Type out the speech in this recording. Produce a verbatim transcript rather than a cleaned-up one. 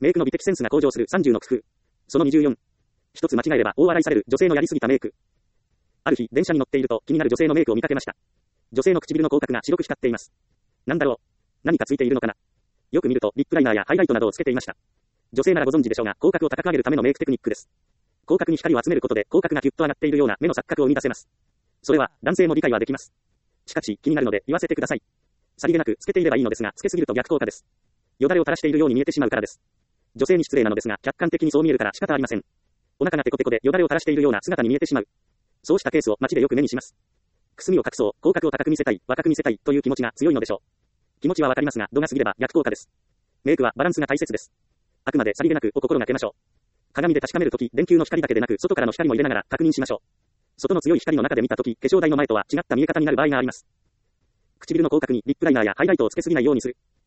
メイクの美的センスが向上するさんじゅうの工夫。そのにじゅうよん。一つ間違えれば大笑いされる女性のやりすぎたメイク。ある日、電車に乗っていると気になる女性のメイクを見かけました。女性の唇の口角が白く光っています。なんだろう。何かついているのかな。よく見るとリップライナーやハイライトなどをつけていました。女性ならご存知でしょうが、口角を高く上げるためのメイクテクニックです。口角に光を集めることで口角がキュッと上がっているような目の錯覚を生み出せます。それは男性も理解はできます。しかし気になるので言わせてください。さりげなくつけていればいいのですが、つけすぎると逆効果です。よだれを垂らしているように見えてしまうからです。女性に失礼なのですが、客観的にそう見えるから仕方ありません。お腹がペコペコでよだれを垂らしているような姿に見えてしまう。そうしたケースを街でよく目にします。くすみを隠そう、口角を高く見せたい、若く見せたいという気持ちが強いのでしょう。気持ちはわかりますが、度が過ぎれば逆効果です。メイクはバランスが大切です。あくまでさりげなくお心がけましょう。鏡で確かめるとき、電球の光だけでなく外からの光も入れながら確認しましょう。外の強い光の中で見たとき、化粧台の前とは違った見え方になる場合があります。唇の口角にリップライナーやハイライトをつけすぎないようにする。